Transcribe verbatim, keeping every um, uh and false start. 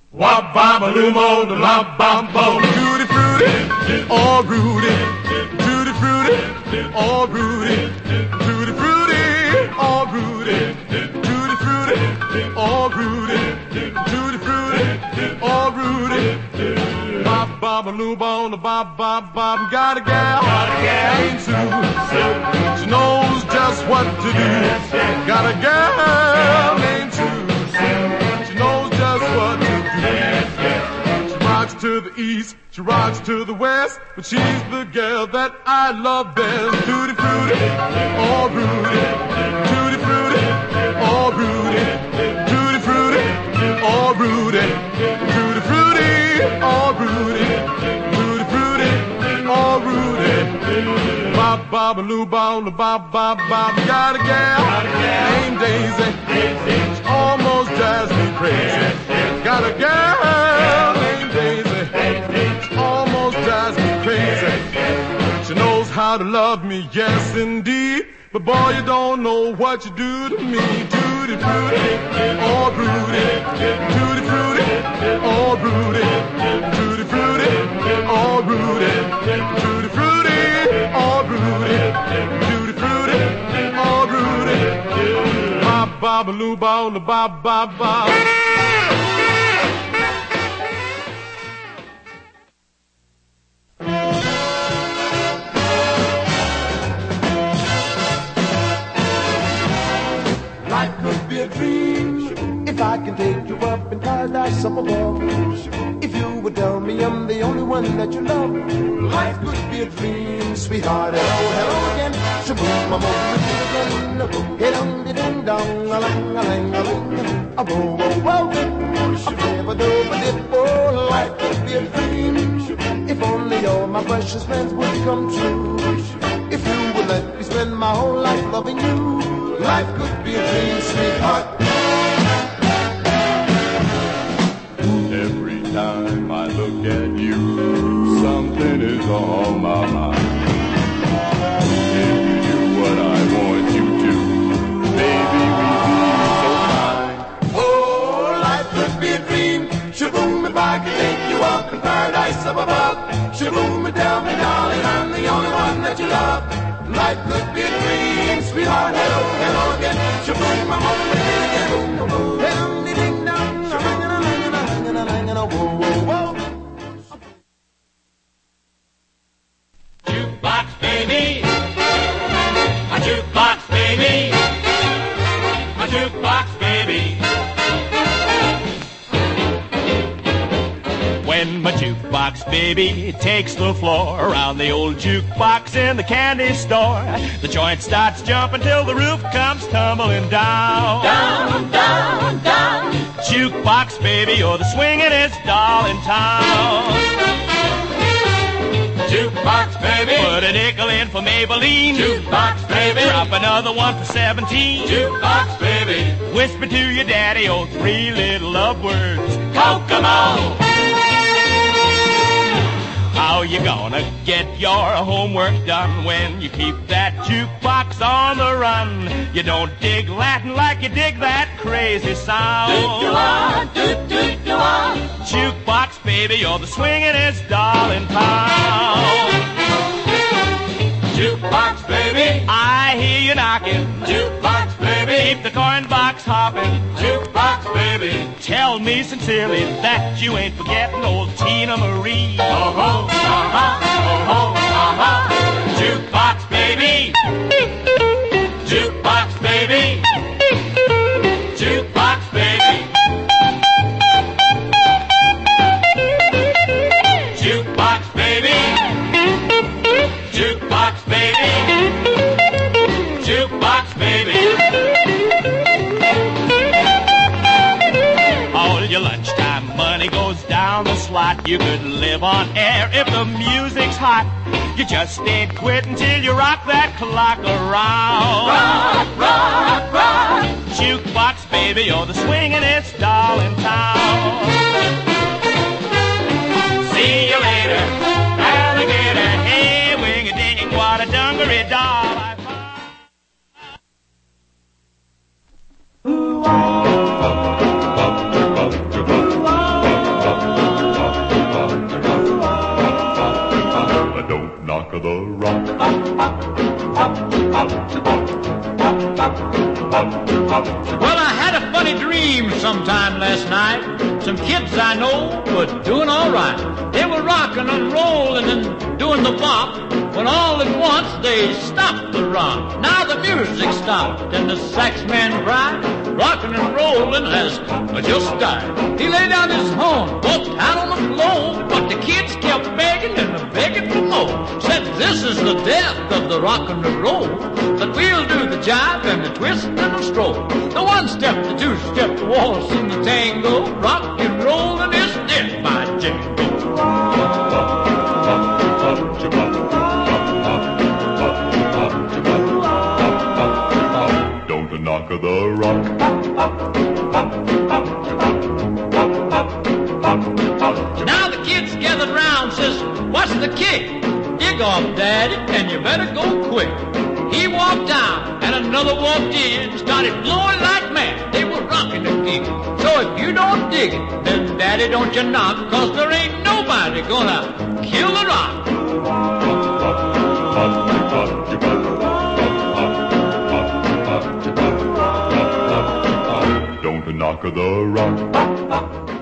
Wop baba lumo the la bambo. Tutti frutti, all Rudy. Tutti frutti, all Rudy. Tutti frutti, all Rudy. Tutti frutti, all Rudy. Tutti frutti, all Rudy. Bob baba lumo the bob bob bob. Got a gal, got a gal named Sue. She knows just what to do. Got a gal named Sue. She knows just what to do. She rocks to the east, she rocks to the west, but she's the girl that I love best. Tutti frutti, all Rudy. Tutti frutti, all Rudy. Tutti frutti, all Rudy. Tutti frutti, all Rudy. Tutti frutti, all Rudy. Bob, bob, a loo, bob, bob, bob, bob. Got a gal named Daisy. She almost drives me crazy. Got a girl named Daisy. She almost drives me crazy. She knows how to love me, yes indeed. But boy, you don't know what you do to me. Tutti frutti, all Rudy. Tutti frutti, all Rudy. Tutti frutti, all Rudy. Tutti frutti, all Rudy. Tutti frutti, all Rudy. Bob, bob, a loo, bob, bob, bob, bob. Life could be a dream if I can take you up in paradise up above. If you would tell me I'm the only one that you love. Life could be a dream, sweetheart. Hello, hello again. Shaboom, I'm over again. Hey, dum, de, ding, dong, a lang, a lang, a ling. A whoa, whoa, whoa. A dibba, dibba, dip. Oh, life could be a dream if only all my precious plans would come true. If you would let me spend my whole life loving you. Life could be a dream, sweetheart. Every time I look at you, something is on my mind. If you do what I want you to, baby, we'd be so fine. Oh, life could be a dream. Shaboom, if I could take you up in paradise up above. Shaboom, tell me, darling, I'm the only one that you love. Life could be a dream, sweetheart. Hello, hello again. Shaboom, I'm over again. Boom, boom, boom. Dum, dee, ding, dong. Whoa, whoa, whoa. Jukebox baby, a jukebox baby, a jukebox baby. When my jukebox baby takes the floor around the old jukebox in the candy store, the joint starts jumping till the roof comes tumbling down. Down, down, down. Jukebox baby, you're the swingin'est doll in town. Jukebox baby, put a nickel in for Maybelline. Jukebox baby, drop another one for seventeen. Jukebox baby, whisper to your daddy, oh, three little love words. Kokomo. How you gonna get your homework done when you keep that jukebox on the run? You don't dig Latin like you dig that crazy sound. Jukebox baby, you're the swingin'est doll in town. Jukebox baby, I hear you knocking. Jukebox baby, keep the corn box hopping. Jukebox baby, tell me sincerely that you ain't forgetting old Tina Marie. Oh ho, uh-huh, oh ho, uh-huh. Jukebox baby, jukebox baby, jukebox baby, jukebox baby, jukebox baby, jukebox baby. All your lunchtime money goes down the slot. You could live on air if the music's hot. You just ain't quit until you rock that clock around. Rock, rock, rock. Jukebox baby, you're the swingin'est doll in town. See you later, alligator. Hey, wing-a-ding, what a dungaree doll I found. Well, I had a funny dream sometime last night. Some kids I know were doing all right. They were rocking and rolling and doing the bop, when all at once they stopped the rock. Now the music stopped and the sax man cried, rocking and rolling has just died. He laid down his horn, walked out on the floor, but the kids kept begging and begging for more. Said this is the death of the rock and the roll, but we'll do the jive and the twist and the stroll. The one step, the two step, the waltz and the tango, rock and roll and is dead by jingle. Don't knock the rock. Now the kids gathered round, says, what's the kick? Dig off, Daddy, and you better go quick. He walked down, and another walked in, started blowing like mad. They were rocking the gig. So if you don't dig it, then Daddy, don't you knock, cause there ain't nobody gonna kill the rock. Don't knock the rock.